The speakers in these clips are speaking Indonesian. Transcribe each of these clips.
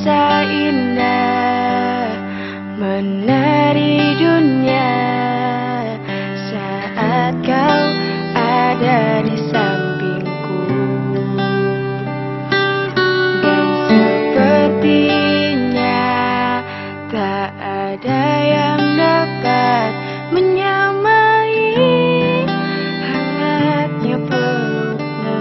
Terasa indah menari dunia saat kau ada di sampingku. Dan sepertinya tak ada yang dapat menyamai hangatnya pelukmu.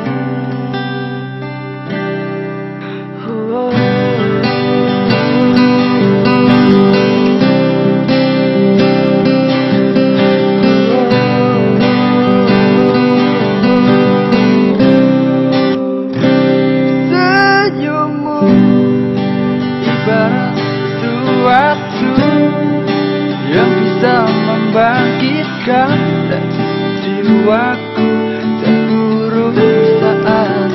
Ibarat sesuatu yang bisa membangkitkan jiwaku terburuk saat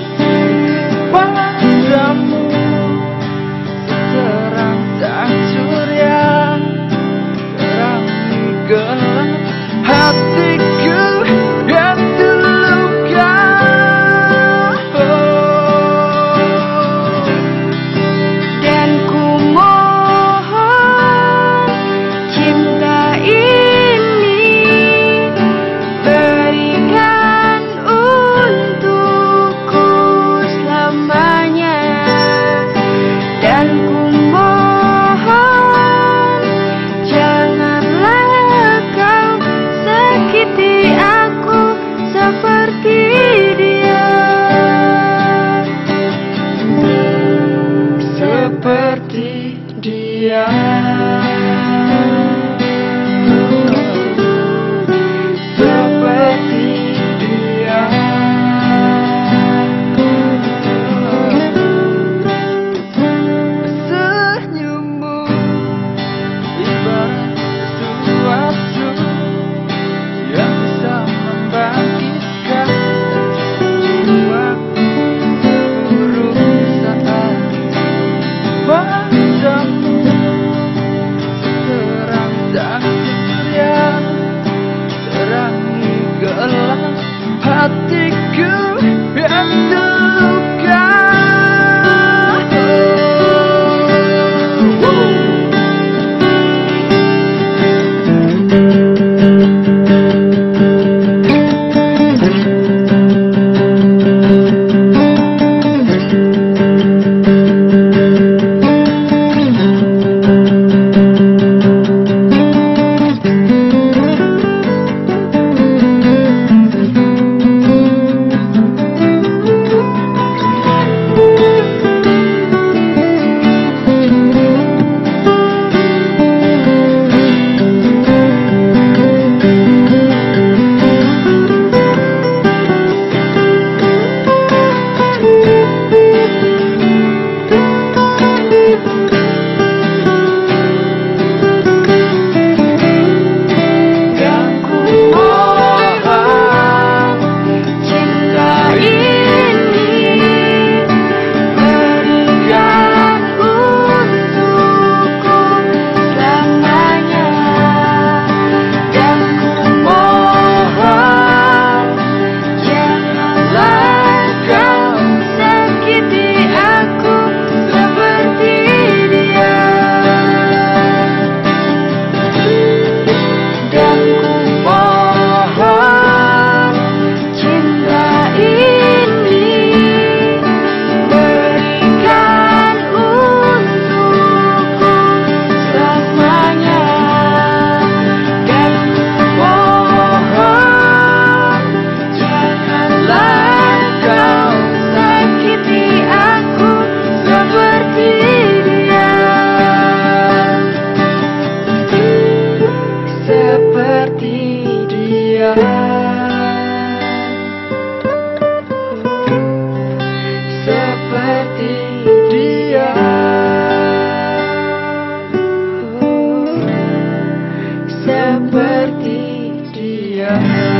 padamu, seterang sang surya terangi gelap hatiku yang terluka. Seperti dia, seperti dia, senyummu ibarat sesuatu yang bisa membangkitkan jiwaku terburuk saat padamu, terang sang surya terangi gelap hatiku yang terluka. Seperti dia, seperti dia.